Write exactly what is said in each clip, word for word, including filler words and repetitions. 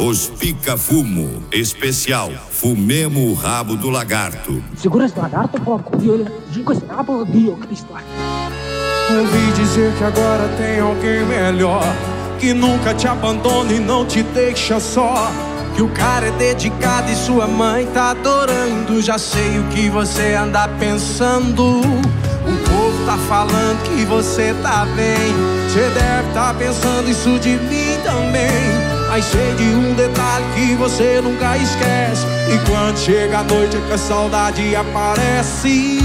Os pica-fumo, especial, fumemos o rabo do lagarto. Segura esse lagarto, pô, e ele com esse rabo de Cristo. Ouvi dizer que agora tem alguém melhor, que nunca te abandona e não te deixa só, que o cara é dedicado e sua mãe tá adorando. Já sei o que você anda pensando. O povo tá falando que você tá bem. Você deve tá pensando isso de mim também. Mas sei de um detalhe que você nunca esquece, e quando chega a noite é que a saudade aparece.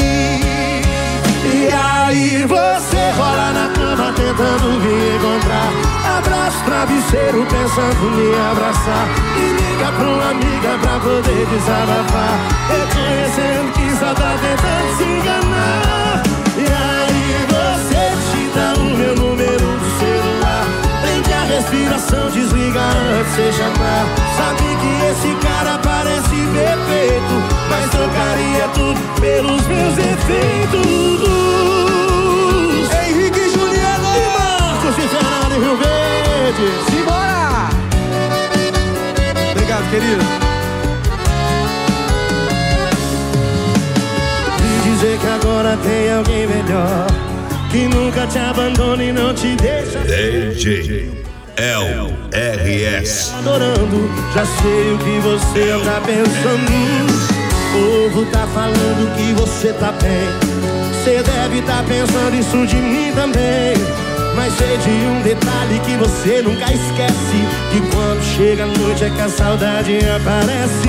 E aí você rola na cama tentando me encontrar, abraço travesseiro pensando em me abraçar, e liga pra uma amiga pra poder desabafar, reconhecendo que só tá tentando se enganar. E aí você digita o meu número do celular, prende a respiração, desliga antes de você chamar. Sabe que esse cara parece perfeito, mas trocaria tudo pelos meus defeitos. Henrique e Juliano e Marcos e Fernando e Rio Verde. Simbora! Obrigado, querido. E dizer que agora tem alguém melhor, que nunca te abandona e não te deixa. D J L R S. Adorando, já sei o que você anda pensando. O povo tá falando que você tá bem. Você deve tá pensando isso de mim também. Mas sei de um detalhe que você nunca esquece, que quando chega a noite é que a saudade aparece.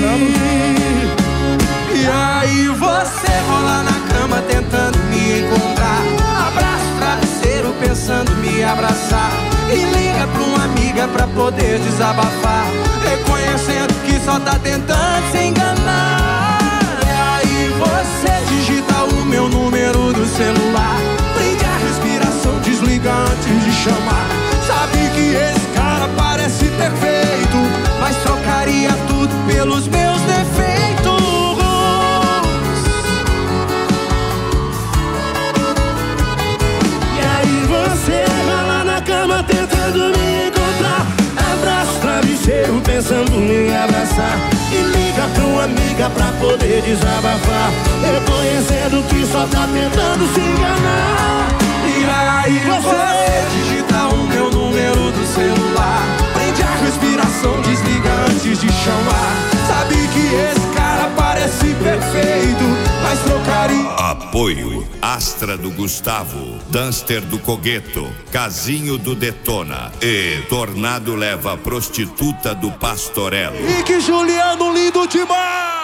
E aí você rola na cama tentando me encontrar, abraço travesseiro pensando me abraçar, e liga pra uma amiga pra poder desabafar, reconhecendo que só tá tentando se enganar. E aí você digita o meu número do celular, prende a respiração, desliga antes de chamar. Sabe que esse cara parece perfeito, mas trocaria tudo pelos meus defeitos. Você vai lá na cama tentando me encontrar, abraço travesseiro pensando em me abraçar, e liga pra uma amiga pra poder desabafar, reconhecendo que só tá tentando se enganar. E aí você digita o meu número do celular, prende a respiração, desliga antes de chamar. Sabe que esse cara parece perfeito, mas trocaria. Apoio Astra do Gustavo, Duster do Cogueto, Casinho do Detona e Tornado leva a prostituta do Pastorello. E que Juliano lindo demais!